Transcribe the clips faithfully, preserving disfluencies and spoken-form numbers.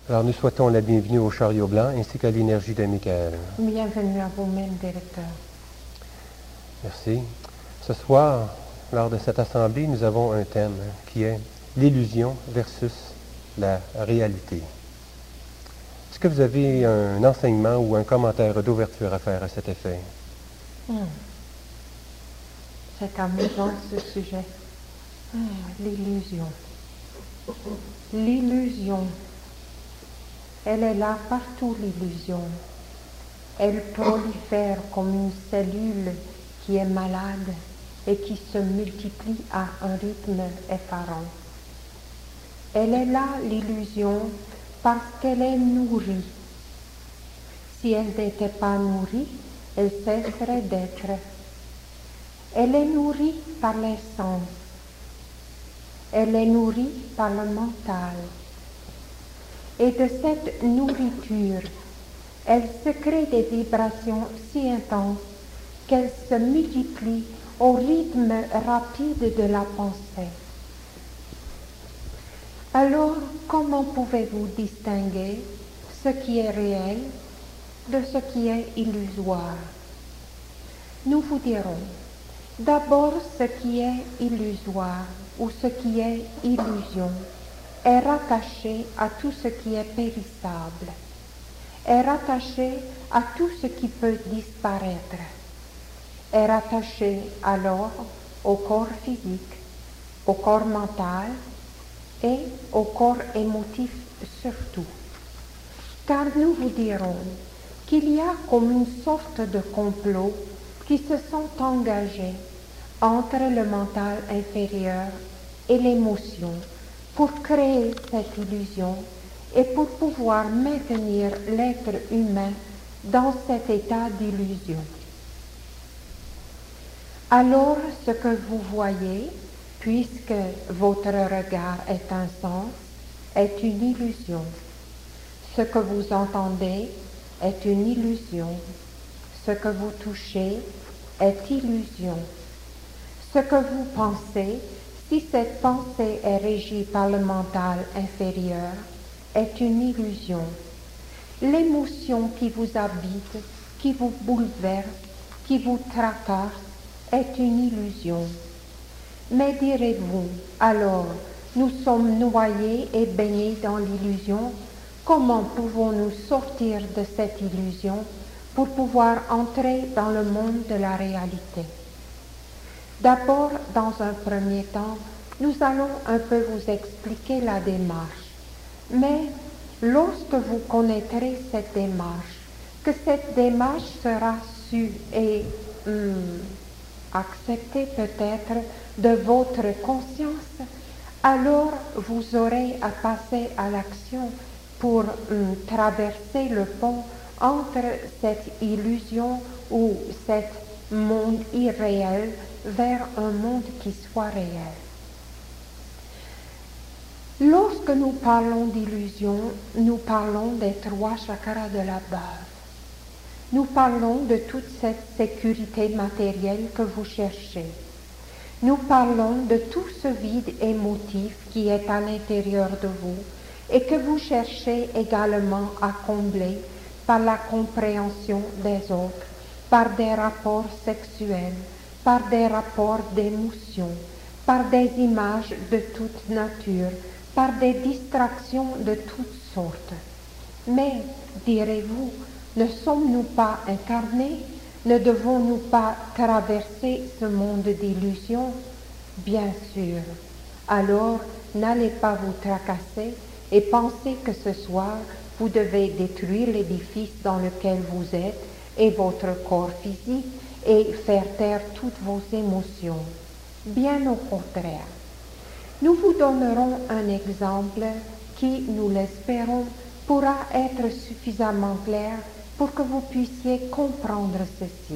Alors nous souhaitons la bienvenue au chariot blanc ainsi qu'à l'énergie de Michael. Bienvenue à vous-même, directeur. Merci. Ce soir, lors de cette assemblée, nous avons un thème qui est l'illusion versus la réalité. Est-ce que vous avez un enseignement ou un commentaire d'ouverture à faire à cet effet? Hmm. C'est amusant ce sujet. Hmm, L'illusion. L'illusion. Elle est là partout, l'illusion. Elle prolifère comme une cellule qui est malade et qui se multiplie à un rythme effarant. Elle est là, l'illusion, parce qu'elle est nourrie. Si elle n'était pas nourrie, elle cesserait d'être. Elle est nourrie par les sens. Elle est nourrie par le mental. Et de cette nourriture, elle se crée des vibrations si intenses qu'elles se multiplient au rythme rapide de la pensée. Alors, comment pouvez-vous distinguer ce qui est réel de ce qui est illusoire? Nous vous dirons, d'abord ce qui est illusoire ou ce qui est illusion est rattaché à tout ce qui est périssable, est rattaché à tout ce qui peut disparaître, est rattaché alors au corps physique, au corps mental et au corps émotif surtout. Car nous vous dirons qu'il y a comme une sorte de complot qui se sont engagés entre le mental inférieur et l'émotion pour créer cette illusion et pour pouvoir maintenir l'être humain dans cet état d'illusion. Alors, ce que vous voyez, puisque votre regard est un sens, est une illusion. Ce que vous entendez est une illusion. Ce que vous touchez est illusion. Ce que vous pensez, si cette pensée est régie par le mental inférieur, est une illusion. L'émotion qui vous habite, qui vous bouleverse, qui vous tracasse, est une illusion. Mais direz-vous, alors, nous sommes noyés et baignés dans l'illusion, comment pouvons-nous sortir de cette illusion pour pouvoir entrer dans le monde de la réalité? D'abord, dans un premier temps, nous allons un peu vous expliquer la démarche. Mais lorsque vous connaîtrez cette démarche, que cette démarche sera sue et hum, acceptée peut-être de votre conscience, alors vous aurez à passer à l'action pour hum, traverser le pont entre cette illusion ou cet monde irréel vers un monde qui soit réel. Lorsque nous parlons d'illusion, nous parlons des trois chakras de la base. Nous parlons de toute cette sécurité matérielle que vous cherchez. Nous parlons de tout ce vide émotif qui est à l'intérieur de vous et que vous cherchez également à combler par la compréhension des autres, par des rapports sexuels, par des rapports d'émotion, par des images de toute nature, par des distractions de toutes sortes. Mais, direz-vous, ne sommes-nous pas incarnés? Ne devons-nous pas traverser ce monde d'illusions? Bien sûr. Alors, n'allez pas vous tracasser et pensez que ce soir, vous devez détruire l'édifice dans lequel vous êtes et votre corps physique et faire taire toutes vos émotions. Bien au contraire. Nous vous donnerons un exemple qui, nous l'espérons, pourra être suffisamment clair pour que vous puissiez comprendre ceci.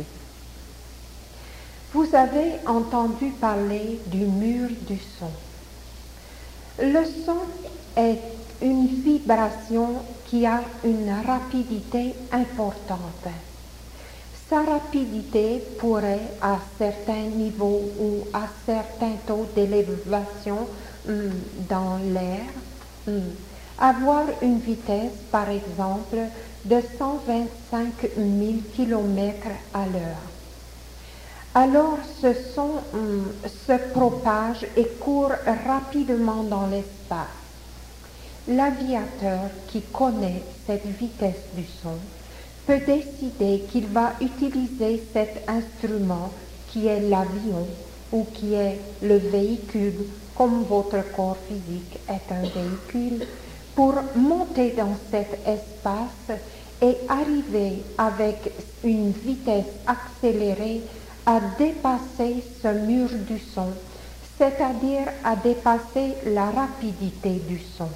Vous avez entendu parler du mur du son. Le son est une vibration qui a une rapidité importante. Sa rapidité pourrait, à certains niveaux ou à certains taux d'élévation hum, dans l'air, hum, avoir une vitesse, par exemple, de cent vingt-cinq mille kilomètres à l'heure. Alors ce son hum, se propage et court rapidement dans l'espace. L'aviateur qui connaît cette vitesse du son peut décider qu'il va utiliser cet instrument qui est l'avion ou qui est le véhicule, comme votre corps physique est un véhicule, pour monter dans cet espace et arriver avec une vitesse accélérée à dépasser ce mur du son, c'est-à-dire à dépasser la rapidité du son.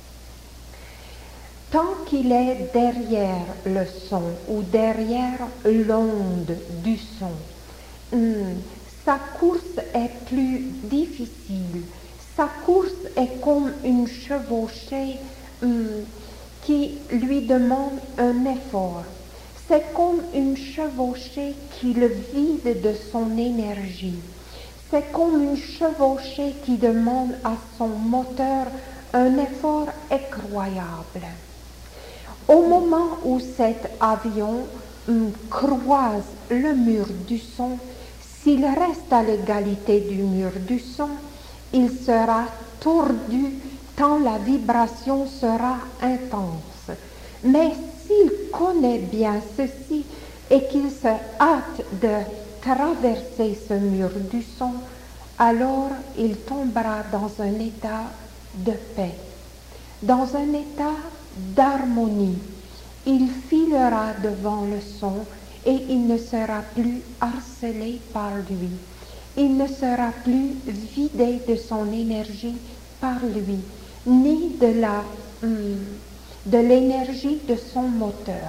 Tant qu'il est derrière le son ou derrière l'onde du son, hum, sa course est plus difficile. Sa course est comme une chevauchée hum, qui lui demande un effort. C'est comme une chevauchée qui le vide de son énergie. C'est comme une chevauchée qui demande à son moteur un effort incroyable. Au moment où cet avion hum, croise le mur du son, s'il reste à l'égalité du mur du son, il sera tordu tant la vibration sera intense. Mais s'il connaît bien ceci et qu'il se hâte de traverser ce mur du son, alors il tombera dans un état de paix, dans un état d'harmonie. Il filera devant le son et il ne sera plus harcelé par lui. Il ne sera plus vidé de son énergie par lui, ni de la, hum, de l'énergie de son moteur.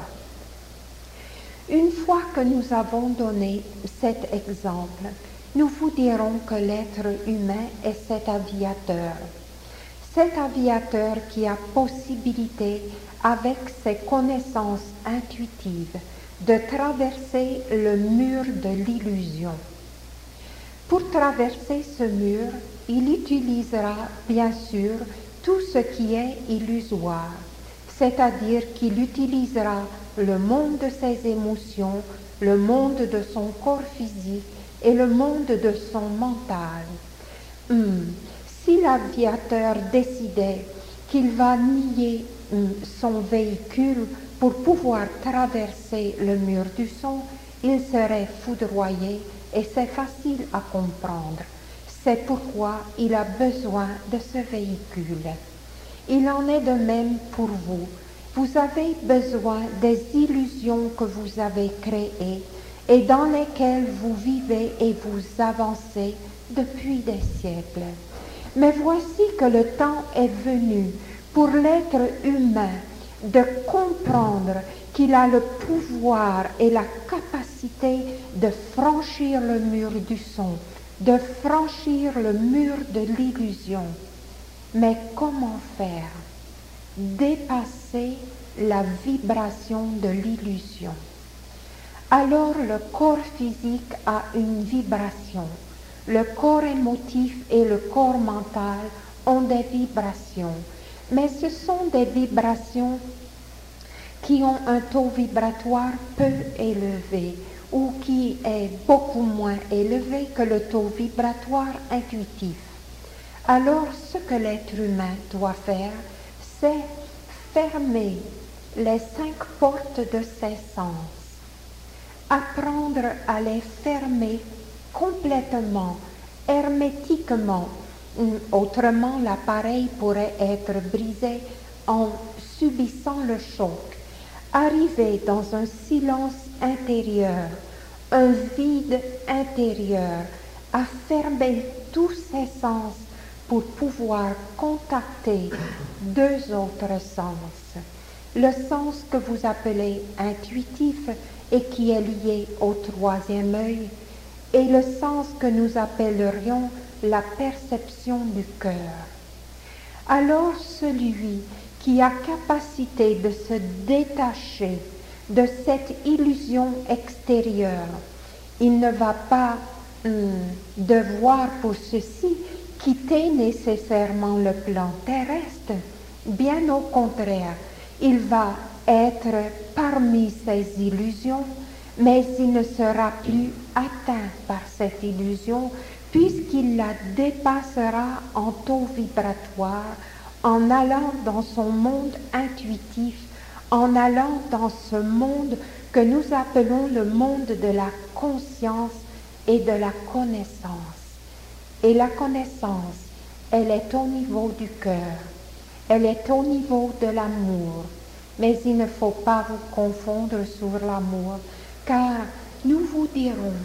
Une fois que nous avons donné cet exemple, nous vous dirons que l'être humain est cet aviateur. Cet aviateur qui a possibilité, avec ses connaissances intuitives, de traverser le mur de l'illusion. Pour traverser ce mur, il utilisera bien sûr tout ce qui est illusoire, c'est-à-dire qu'il utilisera le monde de ses émotions, le monde de son corps physique et le monde de son mental. Hum, si l'aviateur décidait qu'il va nier hum, son véhicule pour pouvoir traverser le mur du son, il serait foudroyé et c'est facile à comprendre. C'est pourquoi il a besoin de ce véhicule. Il en est de même pour vous. Vous avez besoin des illusions que vous avez créées et dans lesquelles vous vivez et vous avancez depuis des siècles. Mais voici que le temps est venu pour l'être humain de comprendre qu'il a le pouvoir et la capacité de franchir le mur du son, de franchir le mur de l'illusion. Mais comment faire? Dépasser la vibration de l'illusion. Alors le corps physique a une vibration. Le corps émotif et le corps mental ont des vibrations. Mais ce sont des vibrations qui ont un taux vibratoire peu élevé ou qui est beaucoup moins élevé que le taux vibratoire intuitif. Alors ce que l'être humain doit faire, c'est fermer les cinq portes de ses sens, apprendre à les fermer complètement, hermétiquement. Autrement, l'appareil pourrait être brisé en subissant le choc. Arriver dans un silence intérieur, un vide intérieur, à fermer tous ses sens pour pouvoir contacter deux autres sens. Le sens que vous appelez intuitif et qui est lié au troisième œil, et le sens que nous appellerions la perception du cœur. Alors celui qui a capacité de se détacher de cette illusion extérieure, il ne va pas hum, devoir pour ceci quitter nécessairement le plan terrestre. Bien au contraire, il va être parmi ces illusions, mais il ne sera plus atteint par cette illusion, puisqu'il la dépassera en taux vibratoire, en allant dans son monde intuitif, en allant dans ce monde que nous appelons le monde de la conscience et de la connaissance. Et la connaissance, elle est au niveau du cœur, elle est au niveau de l'amour, mais il ne faut pas vous confondre sur l'amour, car nous vous dirons,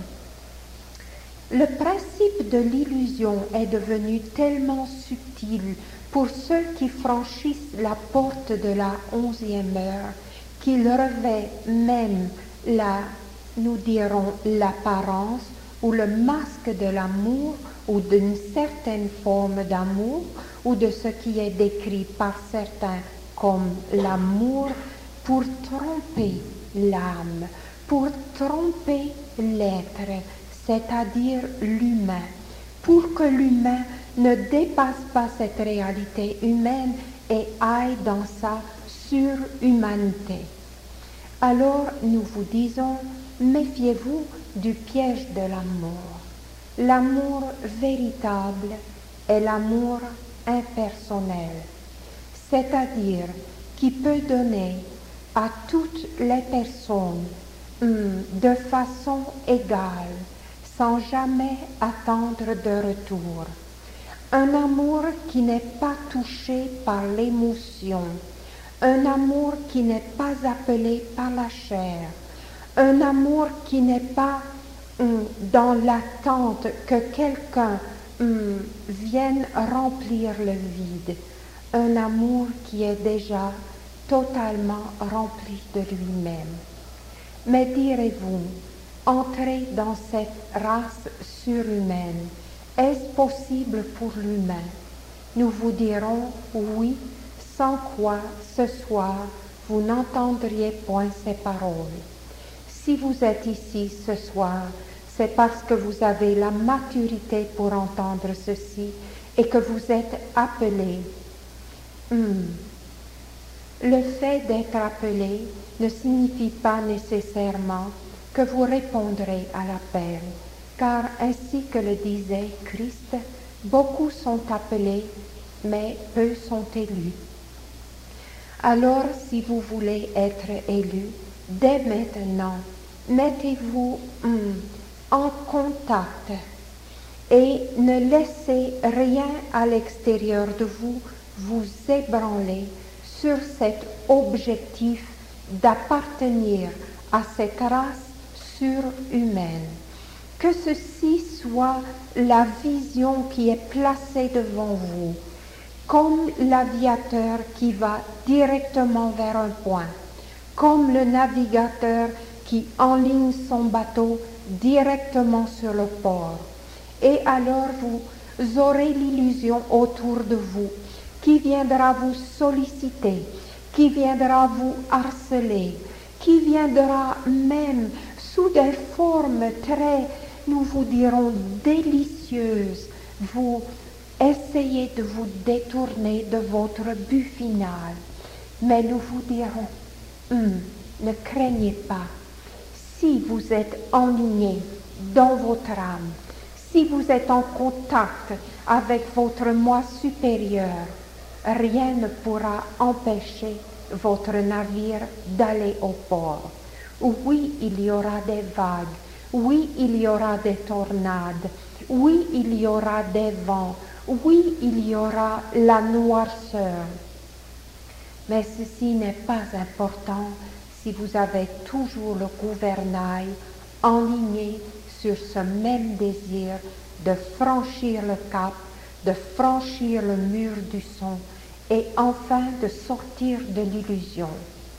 le principe de l'illusion est devenu tellement subtil pour ceux qui franchissent la porte de la onzième heure qu'il revêt même la, nous dirons, l'apparence ou le masque de l'amour ou d'une certaine forme d'amour ou de ce qui est décrit par certains comme l'amour pour tromper l'âme, pour tromper l'être, c'est-à-dire l'humain, pour que l'humain ne dépasse pas cette réalité humaine et aille dans sa surhumanité. Alors nous vous disons, méfiez-vous du piège de l'amour. L'amour véritable est l'amour impersonnel, c'est-à-dire qui peut donner à toutes les personnes hum, de façon égale, sans jamais attendre de retour. Un amour qui n'est pas touché par l'émotion, un amour qui n'est pas appelé par la chair, un amour qui n'est pas hum, dans l'attente que quelqu'un hum, vienne remplir le vide, un amour qui est déjà totalement rempli de lui-même. Mais direz-vous, entrer dans cette race surhumaine, est-ce possible pour l'humain? Nous vous dirons oui, sans quoi ce soir vous n'entendriez point ces paroles. Si vous êtes ici ce soir, c'est parce que vous avez la maturité pour entendre ceci et que vous êtes appelé. Hmm. Le fait d'être appelé ne signifie pas nécessairement que vous répondrez à l'appel, car ainsi que le disait Christ, beaucoup sont appelés, mais peu sont élus. Alors, si vous voulez être élu, dès maintenant, mettez-vous hum, en contact et ne laissez rien à l'extérieur de vous vous ébranler sur cet objectif d'appartenir à cette race surhumaine. Que ceci soit la vision qui est placée devant vous, comme l'aviateur qui va directement vers un point, comme le navigateur qui enligne son bateau directement sur le port. Et alors vous aurez l'illusion autour de vous qui viendra vous solliciter, qui viendra vous harceler, qui viendra même sous des formes très, nous vous dirons, délicieuses, vous essayez de vous détourner de votre but final. Mais nous vous dirons, hum, ne craignez pas. Si vous êtes enligné dans votre âme, si vous êtes en contact avec votre moi supérieur, rien ne pourra empêcher votre navire d'aller au port. Oui, il y aura des vagues, oui, il y aura des tornades, oui, il y aura des vents, oui, il y aura la noirceur. Mais ceci n'est pas important si vous avez toujours le gouvernail enligné sur ce même désir de franchir le cap, de franchir le mur du son et enfin de sortir de l'illusion.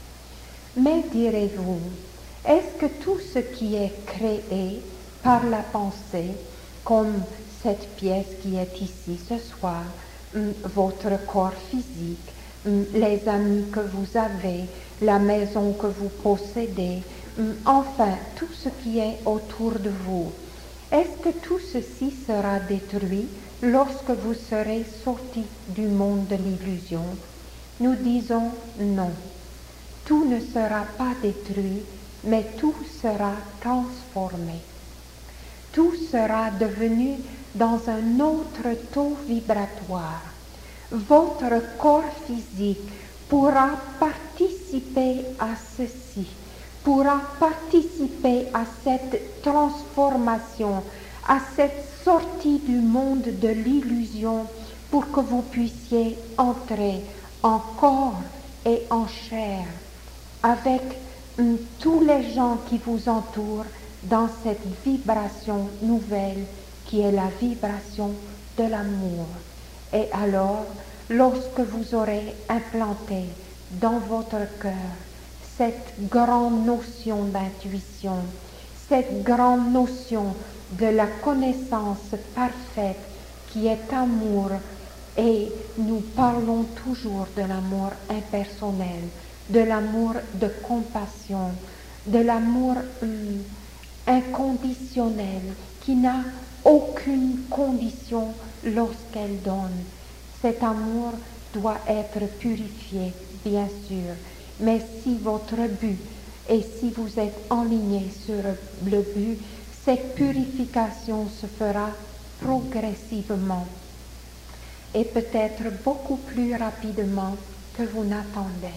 Mais direz-vous, est-ce que tout ce qui est créé par la pensée, comme cette pièce qui est ici ce soir, votre corps physique, les amis que vous avez, la maison que vous possédez, enfin tout ce qui est autour de vous, est-ce que tout ceci sera détruit lorsque vous serez sortis du monde de l'illusion? nous disons non. Tout ne sera pas détruit, mais tout sera transformé. Tout sera devenu dans un autre taux vibratoire. Votre corps physique pourra participer à ceci, pourra participer à cette transformation, à cette sortie du monde de l'illusion pour que vous puissiez entrer en corps et en chair avec hum, tous les gens qui vous entourent dans cette vibration nouvelle qui est la vibration de l'amour. Et alors, lorsque vous aurez implanté dans votre cœur cette grande notion d'intuition, cette grande notion de la connaissance parfaite qui est amour, et nous parlons toujours de l'amour impersonnel, de l'amour de compassion, de l'amour hum, inconditionnel qui n'a aucune condition lorsqu'elle donne. Cet amour doit être purifié, bien sûr, mais si votre but et si vous êtes enligné sur le but, cette purification se fera progressivement et peut-être beaucoup plus rapidement que vous n'attendez.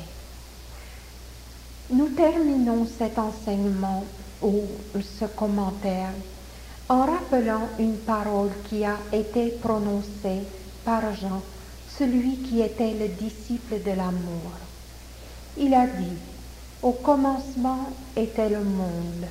Nous terminons cet enseignement ou ce commentaire en rappelant une parole qui a été prononcée par Jean, celui qui était le disciple de l'amour. Il a dit, « Au commencement était le monde.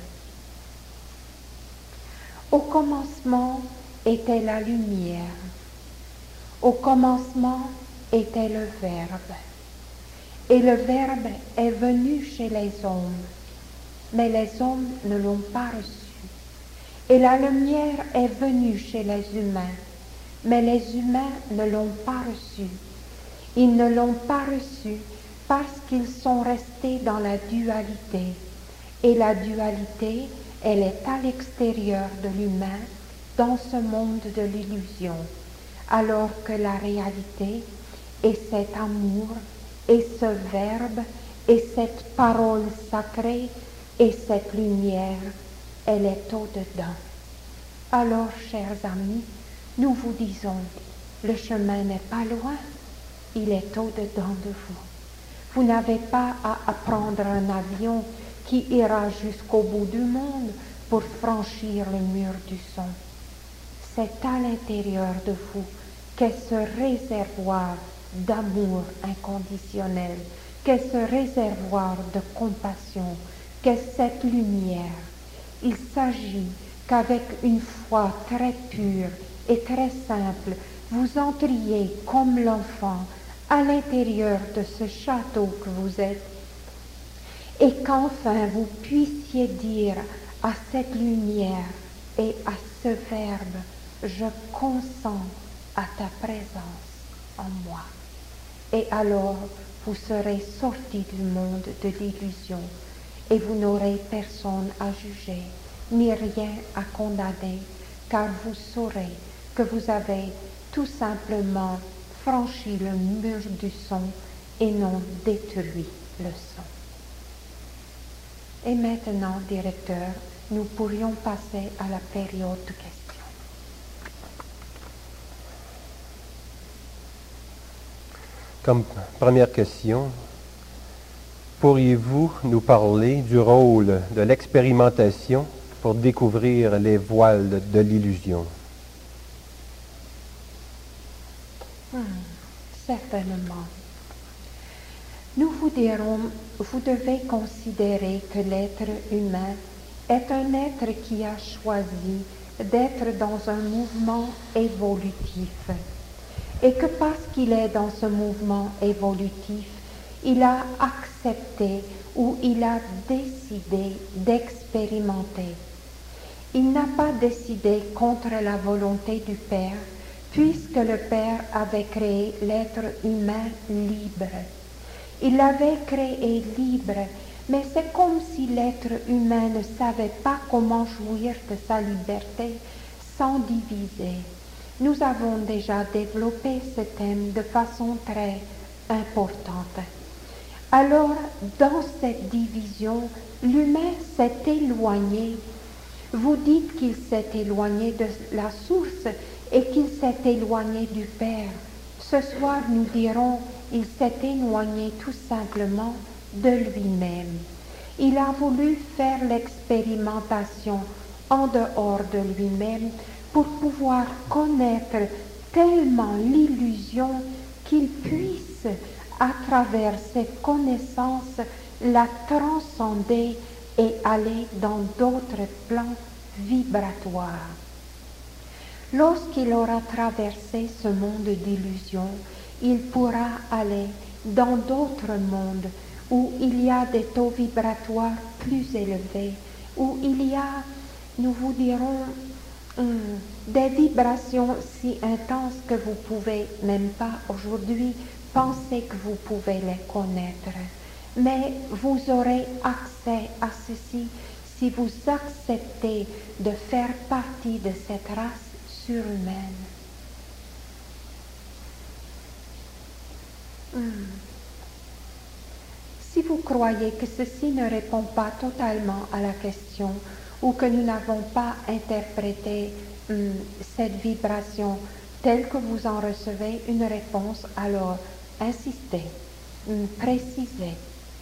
Au commencement était la lumière. Au commencement était le Verbe. Et le Verbe est venu chez les hommes, mais les hommes ne l'ont pas reçu. Et la lumière est venue chez les humains, mais les humains ne l'ont pas reçu. Ils ne l'ont pas reçu parce qu'ils sont restés dans la dualité. Et la dualité, elle est à l'extérieur de l'humain, dans ce monde de l'illusion. Alors que la réalité est cet amour, et ce Verbe, et cette parole sacrée, et cette lumière, elle est au-dedans. Alors, chers amis, nous vous disons, le chemin n'est pas loin, il est au-dedans de vous. Vous n'avez pas à prendre un avion qui ira jusqu'au bout du monde pour franchir le mur du son. C'est à l'intérieur de vous qu'est ce réservoir d'amour inconditionnel, qu'est ce réservoir de compassion, qu'est cette lumière. Il s'agit qu'avec une foi très pure et très simple, vous entriez comme l'enfant à l'intérieur de ce château que vous êtes, et qu'enfin vous puissiez dire à cette lumière et à ce Verbe, je consens à ta présence en moi. Et alors vous serez sortis du monde de l'illusion et vous n'aurez personne à juger, ni rien à condamner, car vous saurez que vous avez tout simplement franchi le mur du son et non détruit le son. Et maintenant, directeur, nous pourrions passer à la période de questions. Comme première question, pourriez-vous nous parler du rôle de l'expérimentation pour découvrir les voiles de, de l'illusion? Hmm, certainement. Nous vous dirons, vous devez considérer que l'être humain est un être qui a choisi d'être dans un mouvement évolutif. Et que parce qu'il est dans ce mouvement évolutif, il a accepté ou il a décidé d'expérimenter. Il n'a pas décidé contre la volonté du Père, puisque le Père avait créé l'être humain libre. Il l'avait créé libre, mais c'est comme si l'être humain ne savait pas comment jouir de sa liberté sans diviser. Nous avons déjà développé ce thème de façon très importante. Alors, dans cette division, l'humain s'est éloigné. Vous dites qu'il s'est éloigné de la source et qu'il s'est éloigné du Père. Ce soir, nous dirons, il s'est éloigné tout simplement de lui-même. Il a voulu faire l'expérimentation en dehors de lui-même pour pouvoir connaître tellement l'illusion qu'il puisse, à travers cette connaissance, la transcender et aller dans d'autres plans vibratoires. Lorsqu'il aura traversé ce monde d'illusions, il pourra aller dans d'autres mondes où il y a des taux vibratoires plus élevés, où il y a, nous vous dirons, hum, des vibrations si intenses que vous ne pouvez même pas aujourd'hui penser que vous pouvez les connaître. Mais vous aurez accès à ceci si vous acceptez de faire partie de cette race surhumaine. Hmm. Si vous croyez que ceci ne répond pas totalement à la question ou que nous n'avons pas interprété hmm, cette vibration telle que vous en recevez une réponse, alors insistez, hmm, précisez.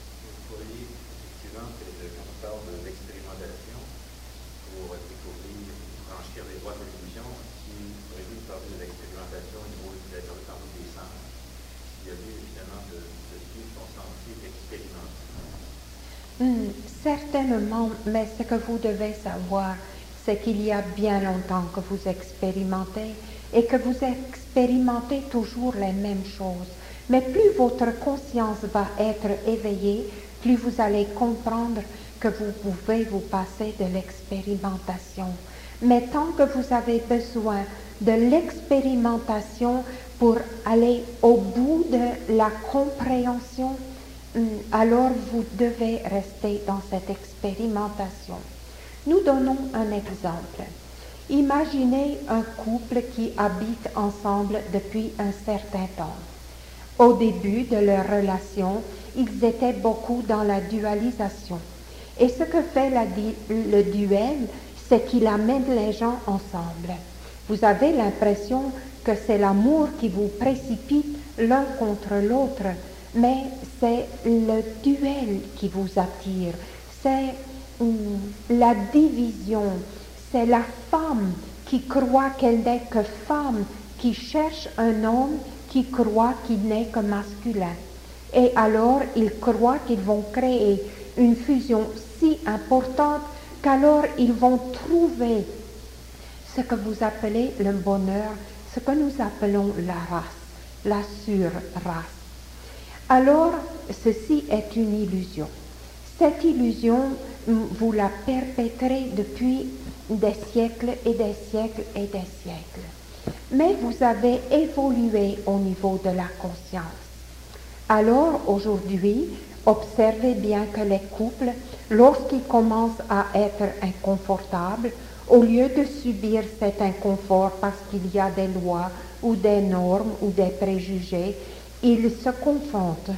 Hmm, certainement, mais ce que vous devez savoir, c'est qu'il y a bien longtemps que vous expérimentez et que vous expérimentez toujours les mêmes choses. Mais plus votre conscience va être éveillée, plus vous allez comprendre que vous pouvez vous passer de l'expérimentation. Mais tant que vous avez besoin de l'expérimentation pour aller au bout de la compréhension, alors vous devez rester dans cette expérimentation. Nous donnons un exemple. Imaginez un couple qui habite ensemble depuis un certain temps. Au début de leur relation, ils étaient beaucoup dans la dualisation. Et ce que fait la di- le duel, c'est qu'il amène les gens ensemble. Vous avez l'impression que c'est l'amour qui vous précipite l'un contre l'autre, mais c'est le duel qui vous attire, c'est hum, la division, c'est la femme qui croit qu'elle n'est que femme, qui cherche un homme qui croit qu'il n'est que masculin. Et alors, ils croient qu'ils vont créer une fusion si importante qu'alors ils vont trouver ce que vous appelez le bonheur, ce que nous appelons la race, la surrace. Alors, ceci est une illusion. Cette illusion, vous la perpétrez depuis des siècles et des siècles et des siècles. Mais vous avez évolué au niveau de la conscience. Alors, aujourd'hui, observez bien que les couples, lorsqu'ils commencent à être inconfortables, au lieu de subir cet inconfort parce qu'il y a des lois ou des normes ou des préjugés, ils se confondent.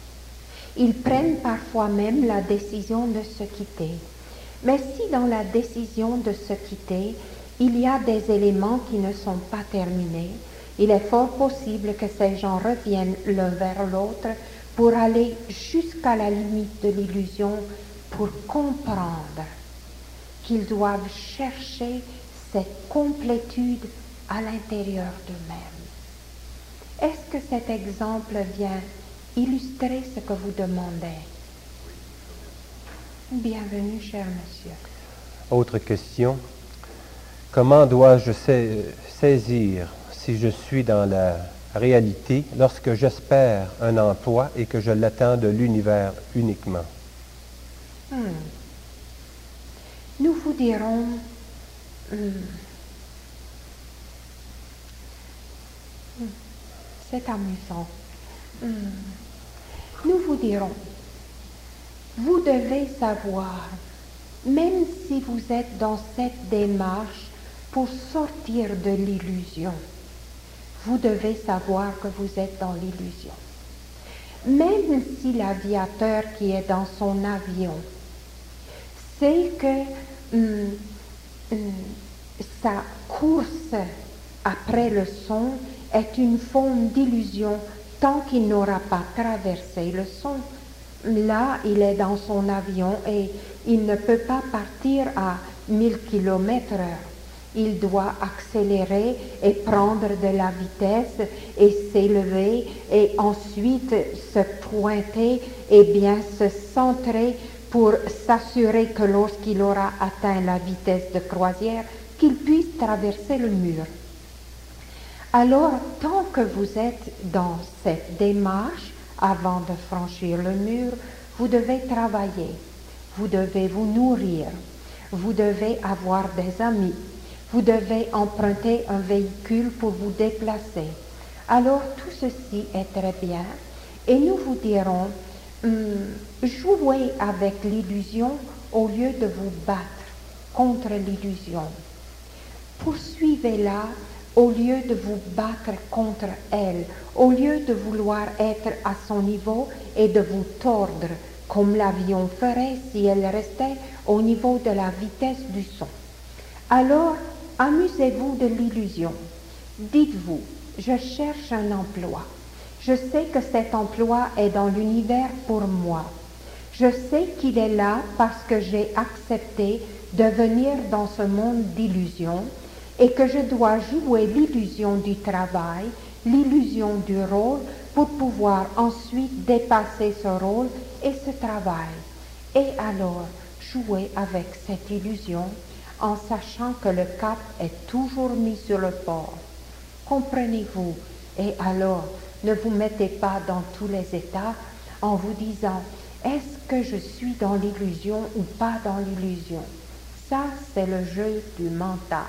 Ils prennent parfois même la décision de se quitter. Mais si dans la décision de se quitter, il y a des éléments qui ne sont pas terminés, il est fort possible que ces gens reviennent l'un vers l'autre pour aller jusqu'à la limite de l'illusion, pour comprendre qu'ils doivent chercher cette complétude à l'intérieur d'eux-mêmes. Est-ce que cet exemple vient illustrer ce que vous demandez? Bienvenue, cher monsieur. Autre question. Comment dois-je saisir si je suis dans la réalité lorsque j'espère un emploi et que je l'attends de l'univers uniquement? Hmm. Nous vous dirons, hmm, c'est amusant, hmm, nous vous dirons, vous devez savoir, même si vous êtes dans cette démarche pour sortir de l'illusion, vous devez savoir que vous êtes dans l'illusion. Même si l'aviateur qui est dans son avion sait que hum, hum, sa course après le son est une forme d'illusion tant qu'il n'aura pas traversé le son. Là, il est dans son avion et il ne peut pas partir à mille kilomètres heure. Il doit accélérer et prendre de la vitesse et s'élever et ensuite se pointer et bien se centrer pour s'assurer que lorsqu'il aura atteint la vitesse de croisière, qu'il puisse traverser le mur. Alors, tant que vous êtes dans cette démarche, avant de franchir le mur, vous devez travailler, vous devez vous nourrir, vous devez avoir des amis, vous devez emprunter un véhicule pour vous déplacer. Alors, tout ceci est très bien et nous vous dirons, hum, jouez avec l'illusion au lieu de vous battre contre l'illusion. Poursuivez-la au lieu de vous battre contre elle, au lieu de vouloir être à son niveau et de vous tordre comme l'avion ferait si elle restait au niveau de la vitesse du son. Alors, amusez-vous de l'illusion. Dites-vous, je cherche un emploi. Je sais que cet emploi est dans l'univers pour moi. Je sais qu'il est là parce que j'ai accepté de venir dans ce monde d'illusion et que je dois jouer l'illusion du travail, l'illusion du rôle pour pouvoir ensuite dépasser ce rôle et ce travail. Et alors, jouer avec cette illusion en sachant que le cap est toujours mis sur le port. Comprenez-vous? Et alors, ne vous mettez pas dans tous les états en vous disant « Est-ce que je suis dans l'illusion ou pas dans l'illusion ?» Ça, c'est le jeu du mental.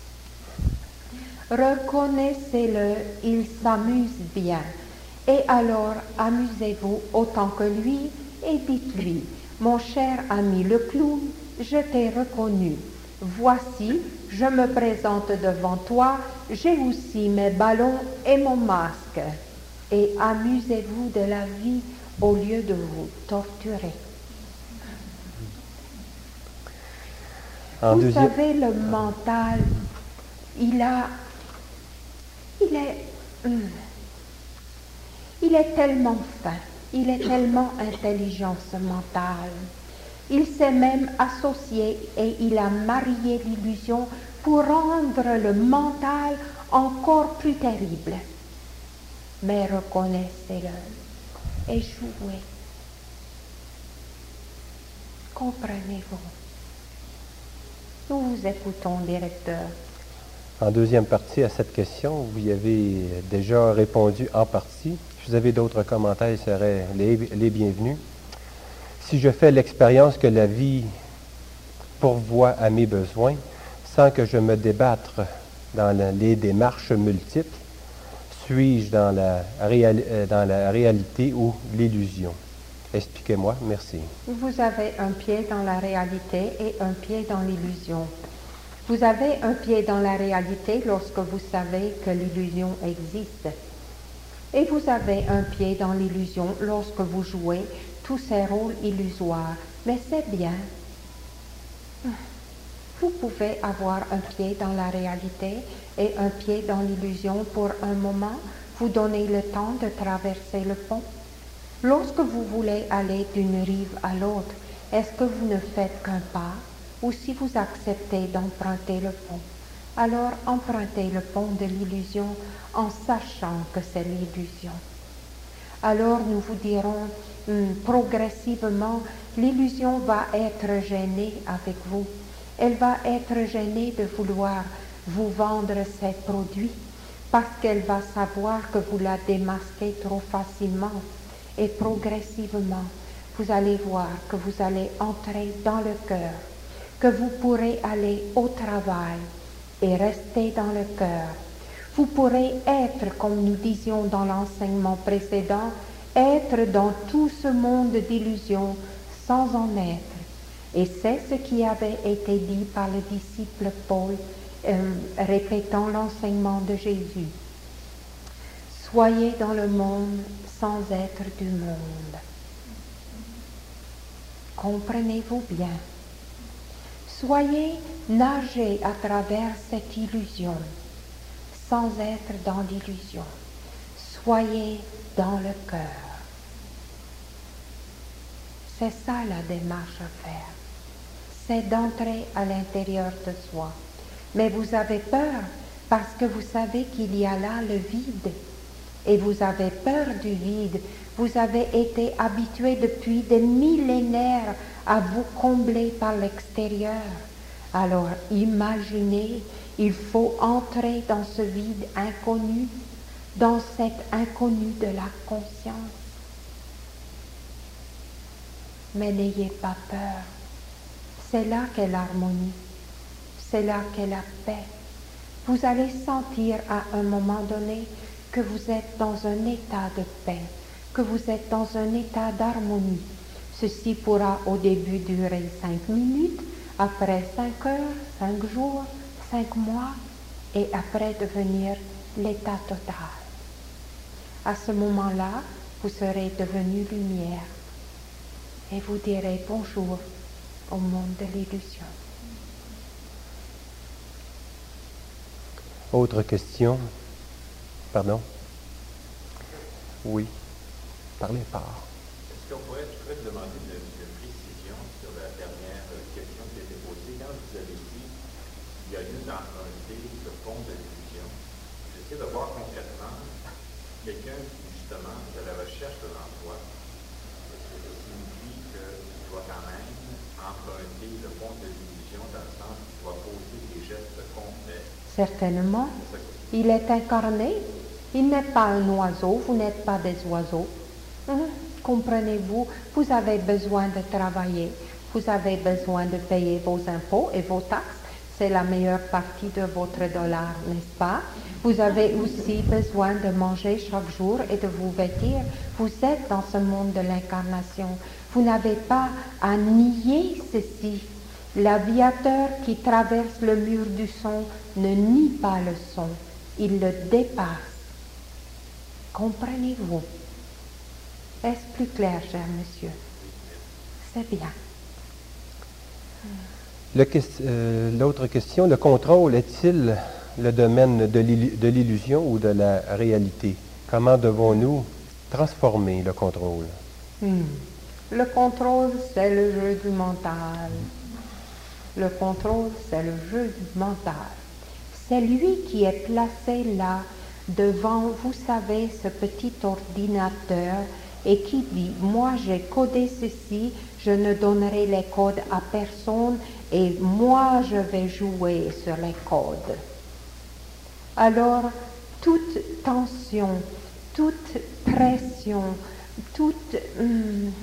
Reconnaissez-le, il s'amuse bien. Et alors, amusez-vous autant que lui et dites-lui, mon cher ami le clown, je t'ai reconnu. Voici, je me présente devant toi, j'ai aussi mes ballons et mon masque. Et amusez-vous de la vie au lieu de vous torturer. En vous deuxième... savez, le mental, il a... Il est, hum, il est tellement fin, il est tellement intelligent ce mental. Il s'est même associé et il a marié l'illusion pour rendre le mental encore plus terrible. Mais reconnaissez-le et jouez. Comprenez-vous. Nous vous écoutons, directeur. En deuxième partie à cette question, vous y avez déjà répondu en partie. Si vous avez d'autres commentaires, ils seraient les, les bienvenus. Si je fais l'expérience que la vie pourvoit à mes besoins, sans que je me débattre dans la, les démarches multiples, suis-je dans la, réal, dans la réalité ou l'illusion? Expliquez-moi, merci. Vous avez un pied dans la réalité et un pied dans l'illusion. Vous avez un pied dans la réalité lorsque vous savez que l'illusion existe. Et vous avez un pied dans l'illusion lorsque vous jouez tous ces rôles illusoires. Mais c'est bien. Vous pouvez avoir un pied dans la réalité et un pied dans l'illusion pour un moment. Vous donnez le temps de traverser le pont. Lorsque vous voulez aller d'une rive à l'autre, est-ce que vous ne faites qu'un pas? Ou si vous acceptez d'emprunter le pont, alors empruntez le pont de l'illusion en sachant que c'est l'illusion. Alors nous vous dirons, hum, progressivement, l'illusion va être gênée avec vous. Elle va être gênée de vouloir vous vendre ses produits parce qu'elle va savoir que vous la démasquez trop facilement. Et progressivement, vous allez voir que vous allez entrer dans le cœur, que vous pourrez aller au travail et rester dans le cœur. Vous pourrez être, comme nous disions dans l'enseignement précédent, être dans tout ce monde d'illusions sans en être. Et c'est ce qui avait été dit par le disciple Paul, euh, répétant l'enseignement de Jésus. Soyez dans le monde sans être du monde. Comprenez-vous bien? Soyez nagés à travers cette illusion, sans être dans l'illusion. Soyez dans le cœur. C'est ça la démarche à faire. C'est d'entrer à l'intérieur de soi. Mais vous avez peur parce que vous savez qu'il y a là le vide. Et vous avez peur du vide. Vous avez été habitué depuis des millénaires à vous combler par l'extérieur. Alors imaginez, il faut entrer dans ce vide inconnu, dans cet inconnu de la conscience. Mais n'ayez pas peur. C'est là qu'est l'harmonie. C'est là qu'est la paix. Vous allez sentir à un moment donné que vous êtes dans un état de paix, que vous êtes dans un état d'harmonie. Ceci pourra au début durer cinq minutes, après cinq heures, cinq jours, cinq mois, et après devenir l'état total. À ce moment-là, vous serez devenu lumière et vous direz bonjour au monde de l'illusion. Autre question? Pardon? Oui. Parlez pas. Est-ce qu'on pourrait, je pourrais te demander de, de précision sur la dernière question qui a été posée? Quand vous avez dit qu'il y a lieu d'emprunter le pont de l'illusion, j'essaie de voir concrètement quelqu'un qui, justement, est à la recherche de l'emploi. Est-ce que ça signifie qu'il doit quand même emprunter le pont de l'illusion dans le sens qu'il doit poser des gestes concrets? Certainement. Il est incarné. Il n'est pas un oiseau. Vous n'êtes pas des oiseaux. Hum, comprenez-vous? Vous avez besoin de travailler. Vous avez besoin de payer vos impôts et vos taxes. C'est la meilleure partie de votre dollar, n'est-ce pas? Vous avez aussi besoin de manger chaque jour et de vous vêtir. Vous êtes dans ce monde de l'incarnation. Vous n'avez pas à nier ceci. L'aviateur qui traverse le mur du son ne nie pas le son, il le dépasse. Comprenez-vous? Est-ce plus clair, cher monsieur? C'est bien. Le ques- euh, L'autre question, le contrôle est-il le domaine de l'illu- de l'illusion ou de la réalité? Comment devons-nous transformer le contrôle? Hmm. Le contrôle, c'est le jeu du mental. Le contrôle, c'est le jeu du mental. C'est lui qui est placé là, devant, vous savez, ce petit ordinateur et qui dit, moi j'ai codé ceci, je ne donnerai les codes à personne et moi je vais jouer sur les codes. Alors, toute tension, toute pression, toute... Hum,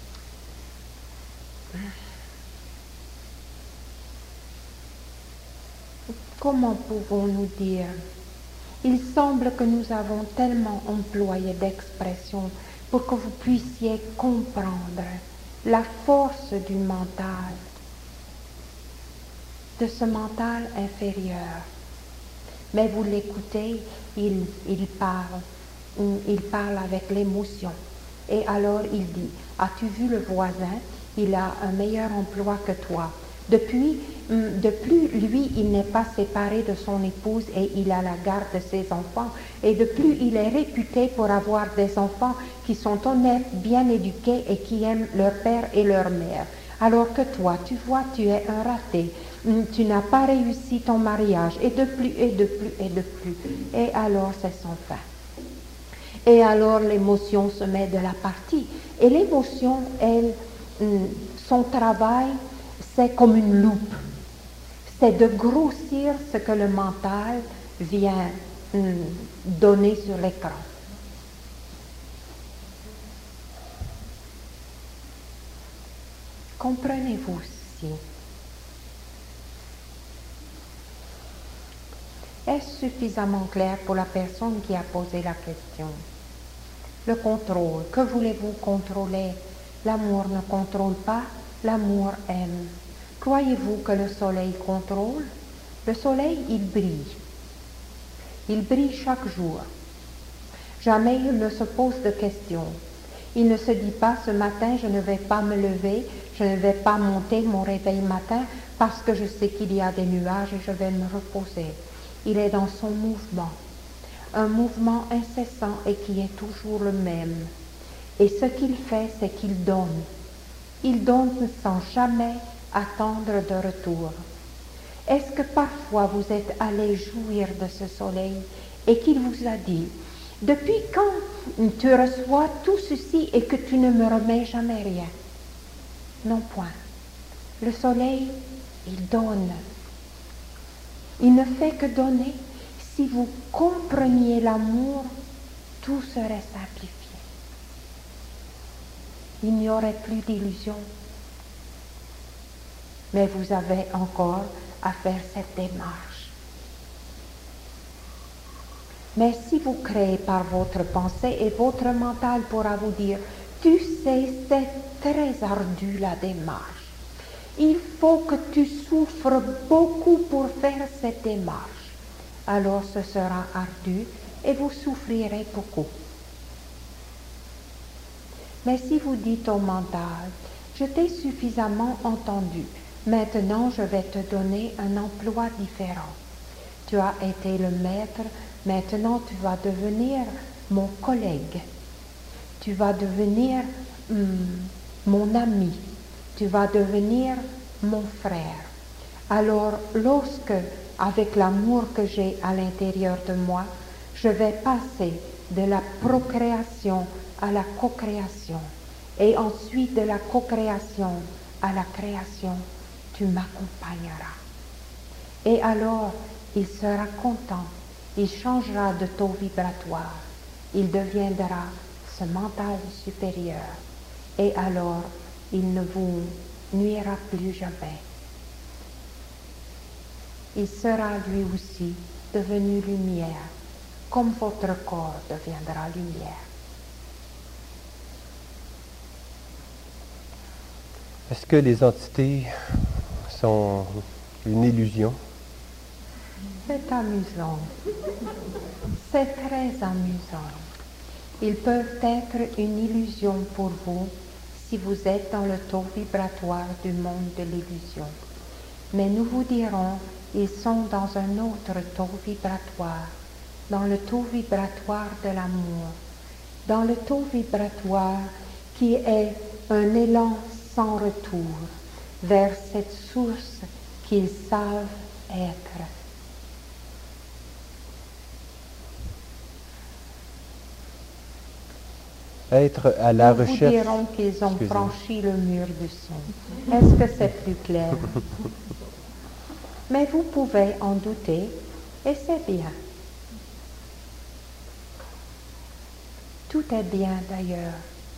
comment pouvons-nous dire? Il semble que nous avons tellement employé d'expressions pour que vous puissiez comprendre la force du mental, de ce mental inférieur. Mais vous l'écoutez, il, il parle, il parle avec l'émotion. Et alors il dit, as-tu vu le voisin? Il a un meilleur emploi que toi. Depuis, de plus, lui, il n'est pas séparé de son épouse et il a la garde de ses enfants. Et de plus, il est réputé pour avoir des enfants qui sont honnêtes, bien éduqués et qui aiment leur père et leur mère. Alors que toi, tu vois, tu es un raté. Tu n'as pas réussi ton mariage. Et de plus, et de plus, et de plus. Et alors, c'est sans fin. Et alors, l'émotion se met de la partie. Et l'émotion, elle, son travail, c'est comme une loupe. C'est de grossir ce que le mental vient hum, donner sur l'écran. Comprenez-vous ceci? Est-ce suffisamment clair pour la personne qui a posé la question? Le contrôle, que voulez-vous contrôler? L'amour ne contrôle pas, l'amour aime. Croyez-vous que le soleil contrôle? Le soleil, il brille. Il brille chaque jour. Jamais il ne se pose de questions. Il ne se dit pas ce matin, je ne vais pas me lever, je ne vais pas monter mon réveil matin parce que je sais qu'il y a des nuages et je vais me reposer. Il est dans son mouvement, un mouvement incessant et qui est toujours le même. Et ce qu'il fait, c'est qu'il donne. Il donne sans jamais attendre de retour. Est-ce que parfois vous êtes allé jouir de ce soleil et qu'il vous a dit, depuis quand tu reçois tout ceci et que tu ne me remets jamais rien? Non point. Le soleil, il donne. Il ne fait que donner. Si vous compreniez l'amour, tout serait simplifié. Il n'y aurait plus d'illusions. Mais vous avez encore à faire cette démarche. Mais si vous créez par votre pensée et votre mental pourra vous dire, tu sais, c'est très ardu la démarche. Il faut que tu souffres beaucoup pour faire cette démarche. Alors ce sera ardu et vous souffrirez beaucoup. Mais si vous dites au mental, je t'ai suffisamment entendu, maintenant je vais te donner un emploi différent. Tu as été le maître, maintenant tu vas devenir mon collègue. Tu vas devenir hum, mon ami. Tu vas devenir mon frère. Alors lorsque, avec l'amour que j'ai à l'intérieur de moi, je vais passer de la procréation à la co-création, et ensuite de la co-création à la création, tu m'accompagneras. Et alors, il sera content, il changera de taux vibratoire, il deviendra ce mental supérieur, et alors, il ne vous nuira plus jamais. Il sera lui aussi devenu lumière, comme votre corps deviendra lumière. Est-ce que les entités sont une illusion? C'est amusant. C'est très amusant. Ils peuvent être une illusion pour vous si vous êtes dans le taux vibratoire du monde de l'illusion. Mais nous vous dirons, ils sont dans un autre taux vibratoire, dans le taux vibratoire de l'amour, dans le taux vibratoire qui est un élan sans retour vers cette source qu'ils savent être. Être à la Nous recherche... vous dirons qu'ils ont Excusez-moi. franchi le mur du son. Est-ce que c'est plus clair? Mais vous pouvez en douter, et c'est bien. Tout est bien d'ailleurs.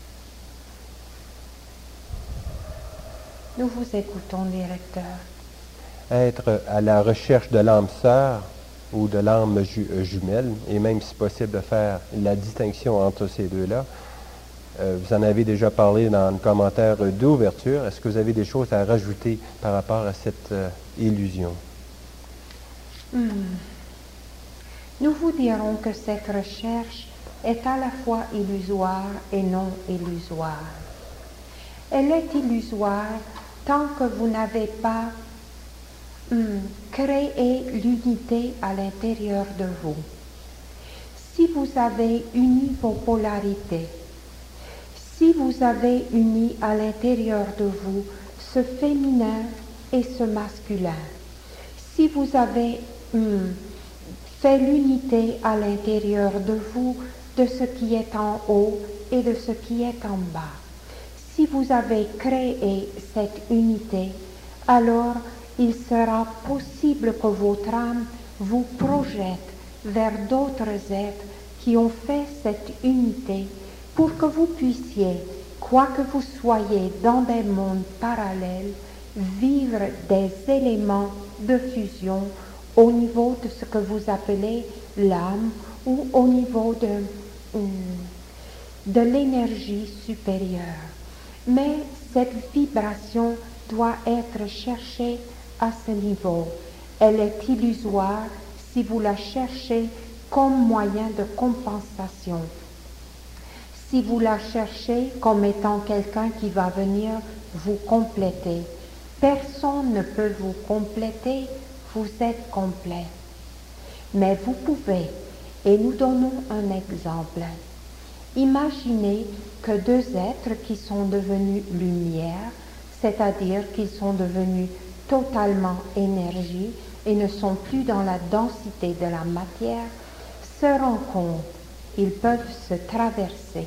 Nous vous écoutons, directeur. Être à la recherche de l'âme sœur ou de l'âme ju- euh, jumelle, et même si possible de faire la distinction entre ces deux-là. Euh, vous en avez déjà parlé dans le commentaire d'ouverture. Est-ce que vous avez des choses à rajouter par rapport à cette euh, illusion? Hmm. Nous vous dirons que cette recherche est à la fois illusoire et non illusoire. Elle est illusoire tant que vous n'avez pas hum, créé l'unité à l'intérieur de vous. Si vous avez uni vos polarités, si vous avez uni à l'intérieur de vous ce féminin et ce masculin, si vous avez hum, fait l'unité à l'intérieur de vous de ce qui est en haut et de ce qui est en bas, si vous avez créé cette unité, alors il sera possible que votre âme vous projette vers d'autres êtres qui ont fait cette unité pour que vous puissiez, quoi que vous soyez dans des mondes parallèles, vivre des éléments de fusion au niveau de ce que vous appelez l'âme ou au niveau de, de l'énergie supérieure. Mais cette vibration doit être cherchée à ce niveau. Elle est illusoire si vous la cherchez comme moyen de compensation. Si vous la cherchez comme étant quelqu'un qui va venir vous compléter, personne ne peut vous compléter, vous êtes complet. Mais vous pouvez, et nous donnons un exemple. Imaginez que deux êtres qui sont devenus lumière, c'est-à-dire qu'ils sont devenus totalement énergie et ne sont plus dans la densité de la matière, se rencontrent, ils peuvent se traverser.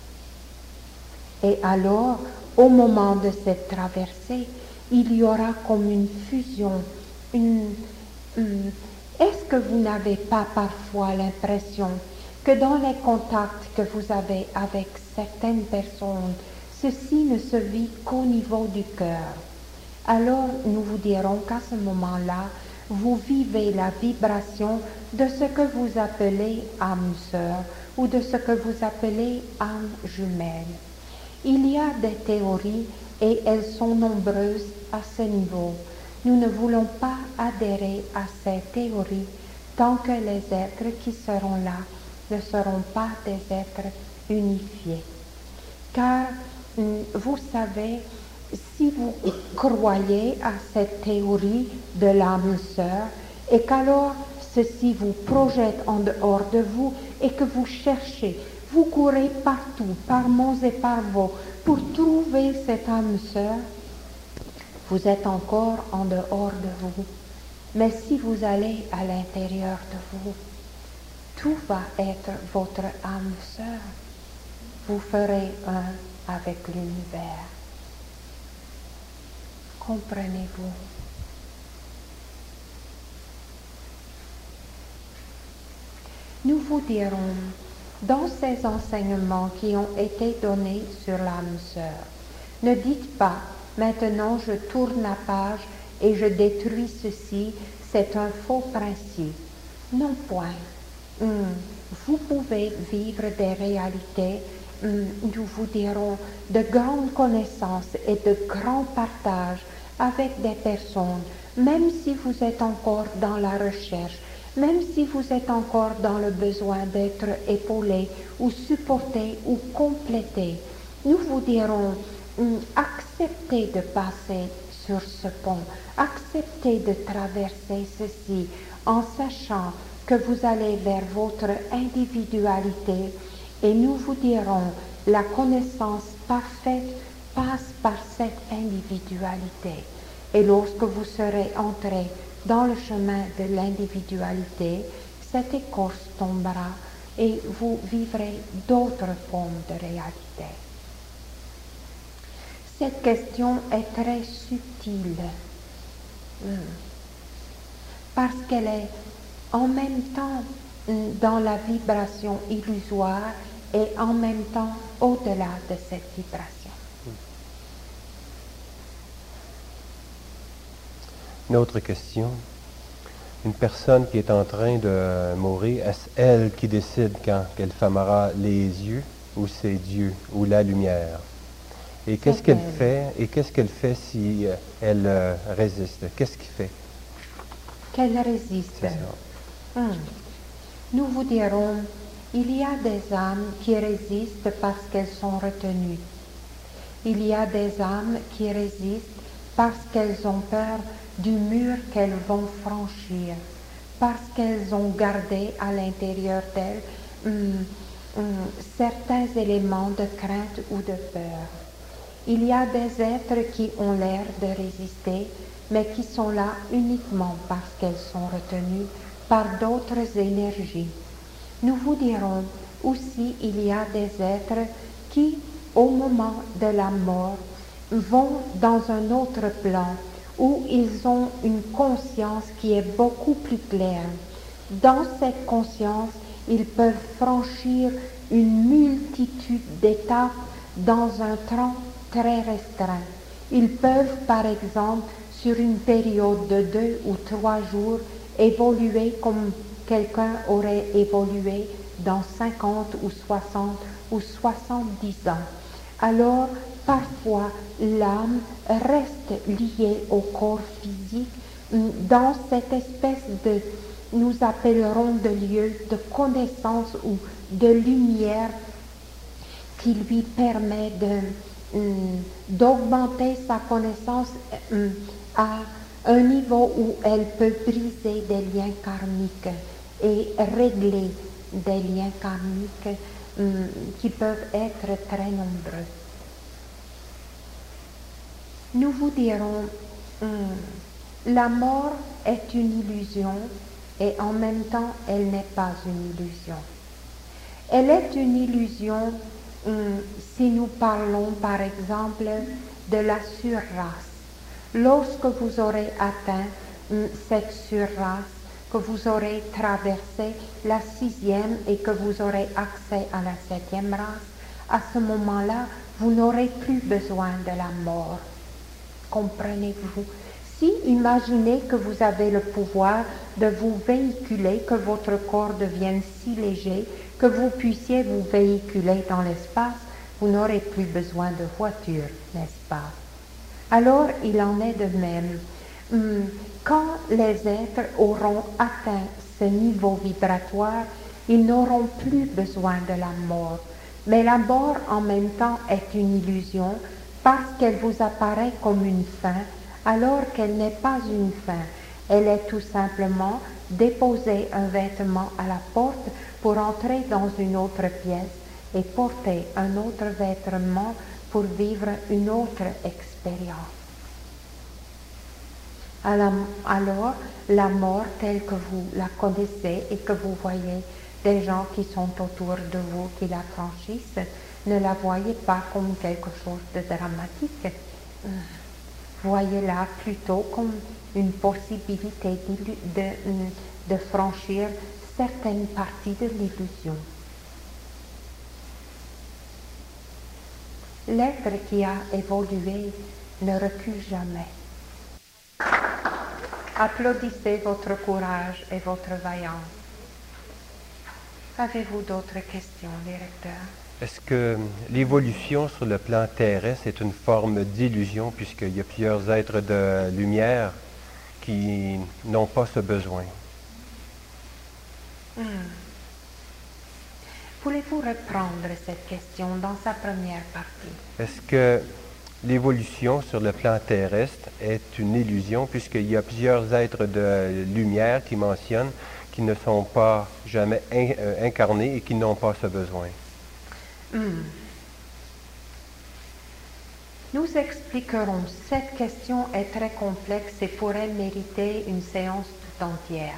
Et alors, au moment de cette traversée, il y aura comme une fusion, une... une Est-ce que vous n'avez pas parfois l'impression que dans les contacts que vous avez avec certaines personnes, ceci ne se vit qu'au niveau du cœur? Alors nous vous dirons qu'à ce moment-là, vous vivez la vibration de ce que vous appelez âme sœur ou de ce que vous appelez âme jumelle. Il y a des théories et elles sont nombreuses à ce niveau. Nous ne voulons pas adhérer à ces théories tant que les êtres qui seront là ne seront pas des êtres unifiés. Car, vous savez, si vous croyez à cette théorie de l'âme sœur et qu'alors ceci vous projette en dehors de vous et que vous cherchez, vous courez partout, par monts et par vaux, pour trouver cette âme sœur, vous êtes encore en dehors de vous. Mais si vous allez à l'intérieur de vous, tout va être votre âme sœur. Vous ferez un avec l'univers. Comprenez-vous? Nous vous dirons, dans ces enseignements qui ont été donnés sur l'âme sœur, ne dites pas, maintenant je tourne la page et je détruis ceci, c'est un faux principe. Non point. Hum, vous pouvez vivre des réalités, hum, nous vous dirons, de grandes connaissances et de grands partages avec des personnes, même si vous êtes encore dans la recherche, même si vous êtes encore dans le besoin d'être épaulé ou supporté ou complété. Nous vous dirons, hum, acceptez de passer sur ce pont, acceptez de traverser ceci en sachant que vous allez vers votre individualité et nous vous dirons, la connaissance parfaite passe par cette individualité. Et lorsque vous serez entré dans le chemin de l'individualité, cette écorce tombera et vous vivrez d'autres formes de réalité. Cette question est très subtile parce qu'elle est en même temps dans la vibration illusoire et en même temps au-delà de cette vibration. Une autre question. Une personne qui est en train de mourir, est-ce elle qui décide quand elle fermera les yeux ou c'est Dieu ou la lumière? Et qu'est-ce qu'elle fait? Et qu'est-ce qu'elle fait si elle euh, résiste? Qu'est-ce qu'il fait? Qu'elle résiste. Hum. Nous vous dirons, il y a des âmes qui résistent parce qu'elles sont retenues. Il y a des âmes qui résistent parce qu'elles ont peur du mur qu'elles vont franchir, parce qu'elles ont gardé à l'intérieur d'elles hum, hum, certains éléments de crainte ou de peur. Il y a des êtres qui ont l'air de résister, mais qui sont là uniquement parce qu'elles sont retenues par d'autres énergies. Nous vous dirons aussi, il y a des êtres qui, au moment de la mort, vont dans un autre plan où ils ont une conscience qui est beaucoup plus claire. Dans cette conscience, ils peuvent franchir une multitude d'étapes dans un temps très restreint. Ils peuvent, par exemple, sur une période de deux ou trois jours, évoluer comme quelqu'un aurait évolué dans cinquante ou soixante ou soixante-dix ans. Alors, parfois, l'âme reste liée au corps physique dans cette espèce de nous appellerons de lieux de connaissance ou de lumière qui lui permet de, hum, d'augmenter sa connaissance hum, à un niveau où elle peut briser des liens karmiques et régler des liens karmiques hum, qui peuvent être très nombreux. Nous vous dirons, hum, la mort est une illusion et en même temps elle n'est pas une illusion. Elle est une illusion hum, si nous parlons par exemple de la surrace. Lorsque vous aurez atteint hum, cette surrace, que vous aurez traversé la sixième et que vous aurez accès à la septième race, à ce moment-là, vous n'aurez plus besoin de la mort. Comprenez-vous? Si imaginez que vous avez le pouvoir de vous véhiculer, que votre corps devienne si léger, que vous puissiez vous véhiculer dans l'espace, vous n'aurez plus besoin de voiture, n'est-ce pas? Alors, il en est de même. Quand les êtres auront atteint ce niveau vibratoire, ils n'auront plus besoin de la mort. Mais la mort, en même temps, est une illusion parce qu'elle vous apparaît comme une fin, alors qu'elle n'est pas une fin. Elle est tout simplement déposer un vêtement à la porte pour entrer dans une autre pièce et porter un autre vêtement pour vivre une autre expérience. Alors, la mort telle que vous la connaissez et que vous voyez des gens qui sont autour de vous qui la franchissent, ne la voyez pas comme quelque chose de dramatique. Voyez-la plutôt comme une possibilité de, de franchir certaines parties de l'illusion. L'être qui a évolué ne recule jamais. Applaudissez votre courage et votre vaillance. Avez-vous d'autres questions, directeur? Est-ce que l'évolution sur le plan terrestre est une forme d'illusion puisqu'il y a plusieurs êtres de lumière qui n'ont pas ce besoin? Hmm. Voulez-vous reprendre cette question dans sa première partie? Est-ce que l'évolution sur le plan terrestre est une illusion puisqu'il y a plusieurs êtres de lumière qui mentionnent qui ne sont pas jamais in, euh, incarnés et qui n'ont pas ce besoin? Hmm. Nous expliquerons. Cette question est très complexe et pourrait mériter une séance tout entière.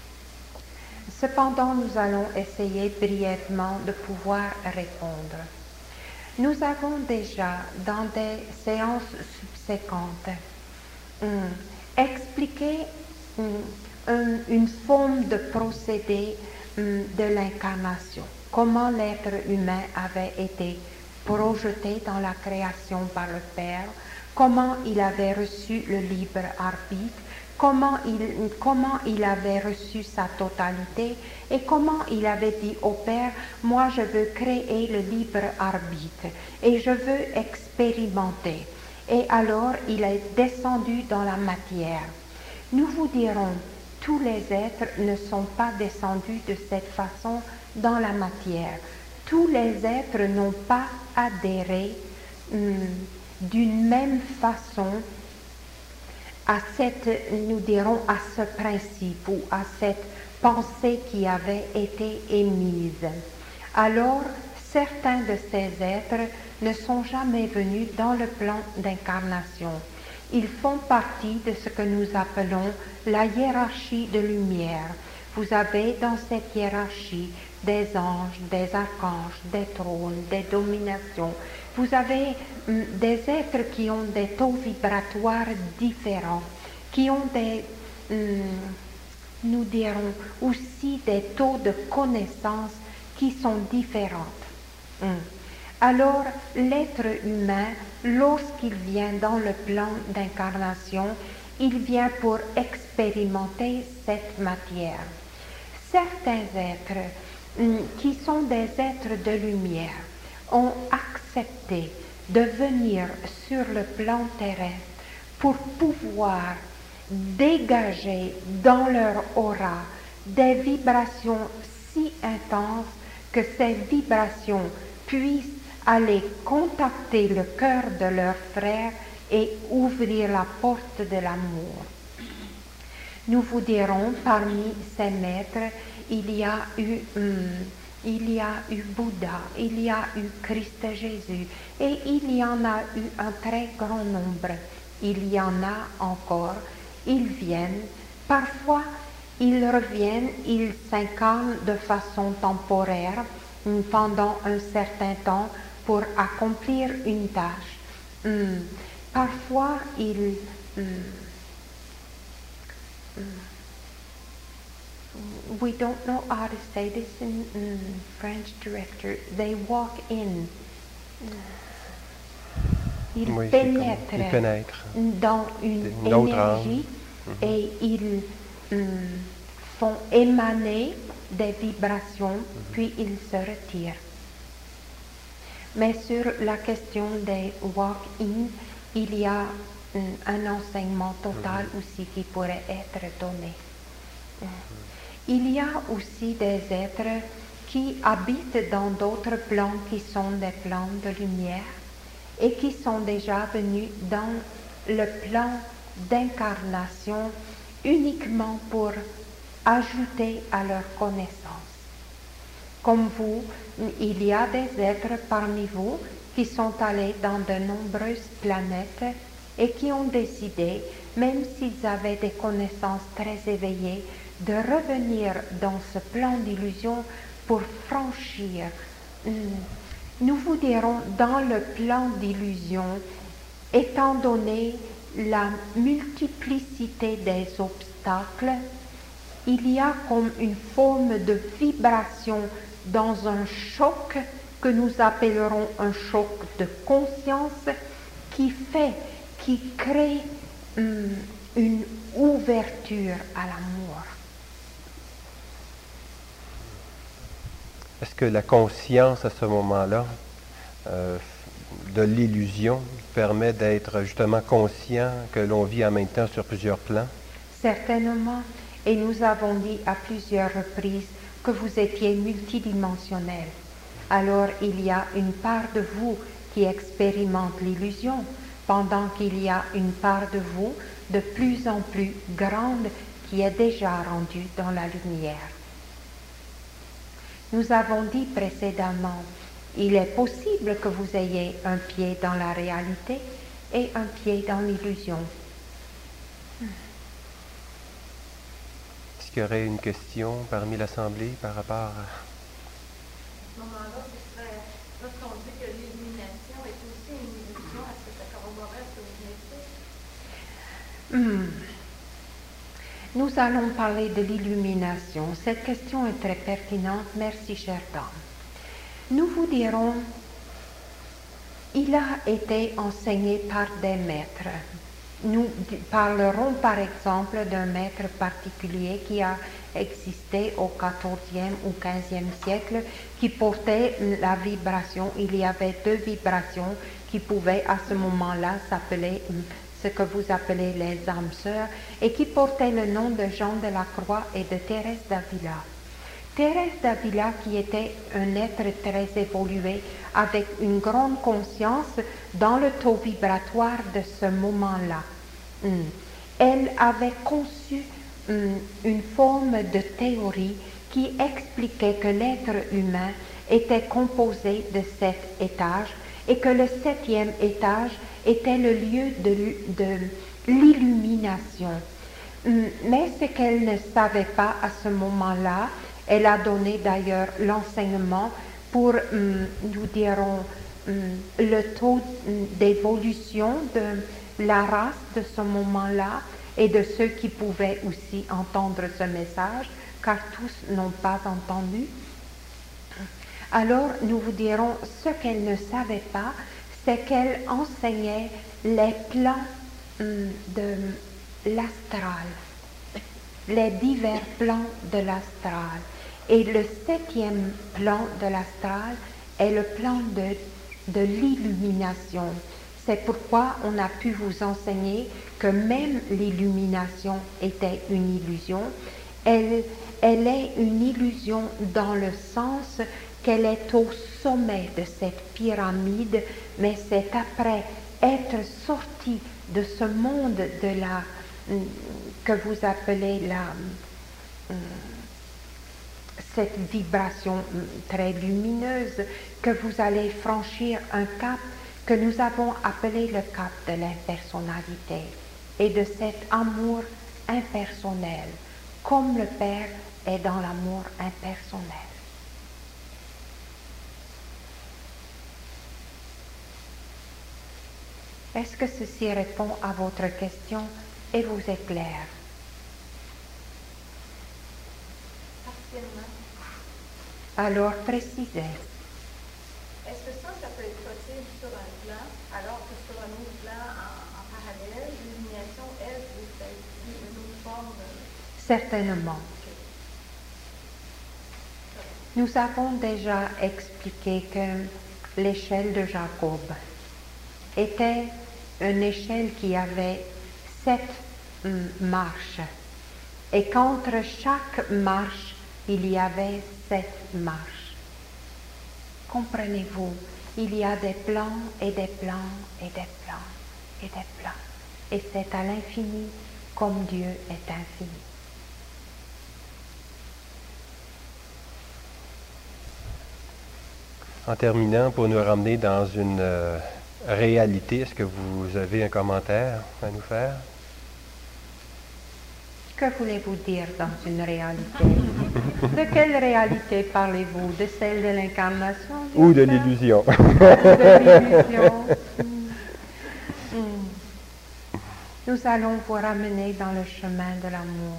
Cependant, nous allons essayer brièvement de pouvoir répondre. Nous avons déjà, dans des séances subséquentes, hum, expliqué hum, un, une forme de procédé hum, de l'incarnation. Comment l'être humain avait été projeté dans la création par le Père, comment il avait reçu le libre arbitre, comment il, comment il avait reçu sa totalité et comment il avait dit au Père, moi je veux créer le libre arbitre et je veux expérimenter. Et alors il est descendu dans la matière. Nous vous dirons, tous les êtres ne sont pas descendus de cette façon dans la matière. Tous les êtres n'ont pas adhéré hum, d'une même façon à cette, nous dirons, à ce principe ou à cette pensée qui avait été émise. Alors, certains de ces êtres ne sont jamais venus dans le plan d'incarnation. Ils font partie de ce que nous appelons la hiérarchie de lumière. Vous avez dans cette hiérarchie des anges, des archanges, des trônes, des dominations. Vous avez hum, des êtres qui ont des taux vibratoires différents, qui ont des, hum, nous dirons, aussi des taux de connaissance qui sont différents. Hum. Alors, l'être humain, lorsqu'il vient dans le plan d'incarnation, il vient pour expérimenter cette matière. Certains êtres, hum, qui sont des êtres de lumière, ont accepté de venir sur le plan terrestre pour pouvoir dégager dans leur aura des vibrations si intenses que ces vibrations puissent aller contacter le cœur de leur frère et ouvrir la porte de l'amour. Nous vous dirons, parmi ces maîtres, il y a eu, hum, il y a eu Bouddha, il y a eu Christ Jésus, et il y en a eu un très grand nombre. Il y en a encore, ils viennent, parfois ils reviennent, ils s'incarnent de façon temporaire pendant un certain temps pour accomplir une tâche. Hum, parfois ils... Hum, we don't know how to say this in, in French, director. They walk in. Ils Oui, pénètrent, comme, ils pénètrent dans une, une autre énergie âme. et ils hum, font émaner des vibrations, mm-hmm. puis ils se retirent. Mais sur la question des walk-in, il y a hum, un enseignement total mm-hmm. aussi qui pourrait être donné. Il y a aussi des êtres qui habitent dans d'autres plans qui sont des plans de lumière et qui sont déjà venus dans le plan d'incarnation uniquement pour ajouter à leur connaissance. Comme vous, il y a des êtres parmi vous qui sont allés dans de nombreuses planètes et qui ont décidé, même s'ils avaient des connaissances très éveillées, de revenir dans ce plan d'illusion pour franchir. Nous vous dirons, dans le plan d'illusion, étant donné la multiplicité des obstacles, il y a comme une forme de vibration dans un choc que nous appellerons un choc de conscience qui fait, qui crée hum, une ouverture à l'amour. Est-ce que la conscience à ce moment-là euh, de l'illusion permet d'être justement conscient que l'on vit en même temps sur plusieurs plans? Certainement. Et nous avons dit à plusieurs reprises que vous étiez multidimensionnel. Alors il y a une part de vous qui expérimente l'illusion, pendant qu'il y a une part de vous de plus en plus grande qui est déjà rendue dans la lumière. Nous avons dit précédemment, il est possible que vous ayez un pied dans la réalité et un pied dans l'illusion. Est-ce qu'il y aurait une question parmi l'Assemblée par rapport à... À ce moment-là, ce serait, lorsqu'on dit que l'illumination est aussi une illusion, est-ce que ça corroborerait ce que vous venez de dire? Hmm. Nous allons parler de l'illumination. Cette question est très pertinente. Merci, chère dame. Nous vous dirons, il a été enseigné par des maîtres. Nous parlerons par exemple d'un maître particulier qui a existé au quatorzième ou quinzième siècle, qui portait la vibration. Il y avait deux vibrations qui pouvaient à ce moment-là s'appeler ce que vous appelez les âmes sœurs, et qui portaient le nom de Jean de la Croix et de Thérèse d'Avila. Thérèse d'Avila, qui était un être très évolué, avec une grande conscience dans le taux vibratoire de ce moment-là. Elle avait conçu une forme de théorie qui expliquait que l'être humain était composé de sept étages et que le septième étage était le lieu de, de l'illumination. Mais ce qu'elle ne savait pas à ce moment-là, elle a donné d'ailleurs l'enseignement pour, nous dirons, le taux d'évolution de la race de ce moment-là et de ceux qui pouvaient aussi entendre ce message, car tous n'ont pas entendu. Alors, nous vous dirons, ce qu'elle ne savait pas, c'est qu'elle enseignait les plans hum, de l'astral, les divers plans de l'astral. Et le septième plan de l'astral est le plan de, de l'illumination. C'est pourquoi on a pu vous enseigner que même l'illumination était une illusion Elle, elle est une illusion dans le sens qu'elle est au sommet de cette pyramide, mais c'est après être sorti de ce monde de la, que vous appelez la, cette vibration très lumineuse, que vous allez franchir un cap que nous avons appelé le cap de l'impersonnalité et de cet amour impersonnel, comme le Père est dans l'amour impersonnel. Est-ce que ceci répond à votre question et vous éclaire? Partiellement. Alors précisez. Est-ce que ça, ça peut être possible sur un plan, alors que sur un autre plan en, en parallèle, l'illumination, elle, peut être une autre forme de... Certainement. Nous avons déjà expliqué que l'échelle de Jacob était une échelle qui avait sept marches et qu'entre chaque marche, il y avait sept marches. Comprenez-vous, il y a des plans et des plans et des plans et des plans. Et c'est à l'infini comme Dieu est infini. En terminant, pour nous ramener dans une euh, réalité, est-ce que vous avez un commentaire à nous faire? Que voulez-vous dire dans une réalité? De quelle réalité parlez-vous? De celle de l'incarnation? Ou de l'illusion? De l'illusion. Mm. Mm. Nous allons vous ramener dans le chemin de l'amour.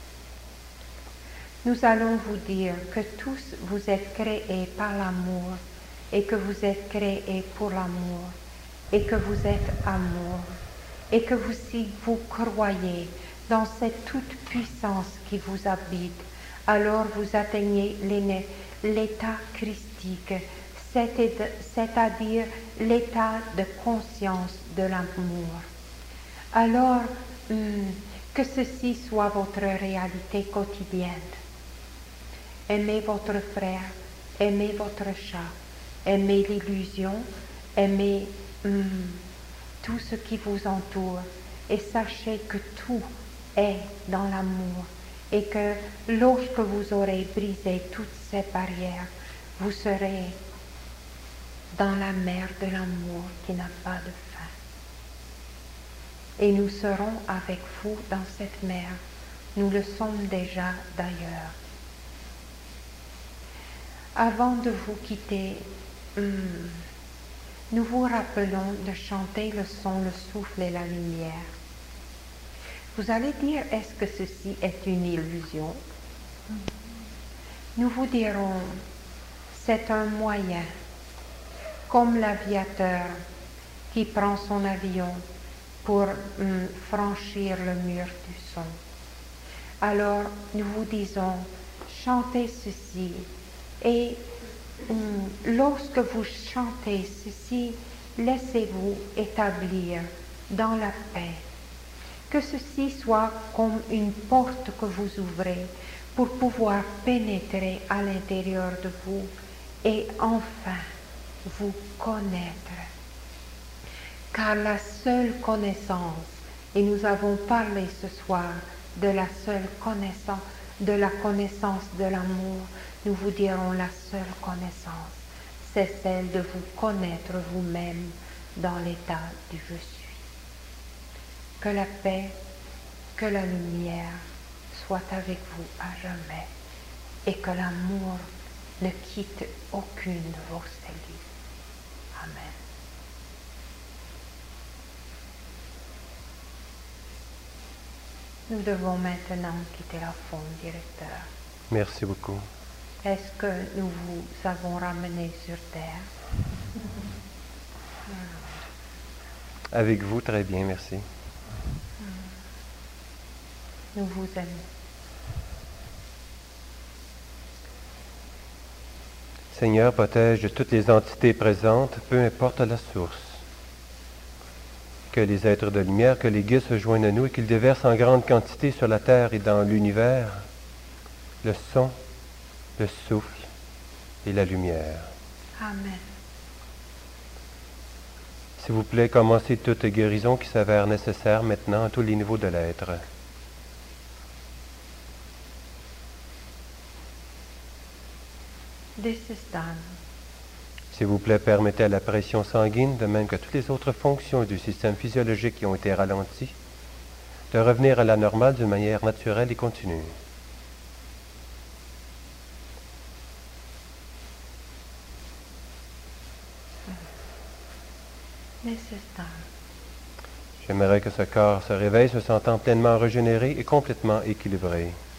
Nous allons vous dire que tous vous êtes créés par l'amour et que vous êtes créés pour l'amour et que vous êtes amour et que vous, si vous croyez dans cette toute puissance qui vous habite, alors vous atteignez l'état christique, c'est-à-dire l'état de conscience de l'amour. Alors, hum, que ceci soit votre réalité quotidienne. Aimez votre frère, aimez votre chat, aimez l'illusion, aimez hum, tout ce qui vous entoure et sachez que tout est dans l'amour et que lorsque vous aurez brisé toutes ces barrières, vous serez dans la mer de l'amour qui n'a pas de fin. Et nous serons avec vous dans cette mer. Nous le sommes déjà d'ailleurs. Avant de vous quitter, hum, nous vous rappelons de chanter le son, le souffle et la lumière. Vous allez dire, est-ce que ceci est une illusion? Nous vous dirons, c'est un moyen, comme l'aviateur qui prend son avion pour hum, franchir le mur du son. Alors, nous vous disons, chantez ceci et hum, lorsque vous chantez ceci, laissez-vous établir dans la paix. Que ceci soit comme une porte que vous ouvrez pour pouvoir pénétrer à l'intérieur de vous et enfin vous connaître. Car la seule connaissance, et nous avons parlé ce soir de la seule connaissance, de la connaissance de l'amour, nous vous dirons la seule connaissance, c'est celle de vous connaître vous-même dans l'état du je suis. Que la paix, que la lumière soit avec vous à jamais et que l'amour ne quitte aucune de vos cellules. Amen. Nous devons maintenant quitter la faune, directeur. Merci beaucoup. Est-ce que nous vous avons ramené sur terre? Avec vous, très bien, merci. Nous vous aimons. Seigneur, protège de toutes les entités présentes, peu importe la source. Que les êtres de lumière, que les guides se joignent à nous et qu'ils déversent en grande quantité sur la terre et dans l'univers le son, le souffle et la lumière. Amen. S'il vous plaît, commencez toute guérison qui s'avère nécessaire maintenant à tous les niveaux de l'être. This is done. S'il vous plaît, permettez à la pression sanguine, de même que toutes les autres fonctions du système physiologique qui ont été ralenties, de revenir à la normale d'une manière naturelle et continue. This is done. J'aimerais que ce corps se réveille se sentant pleinement régénéré et complètement équilibré.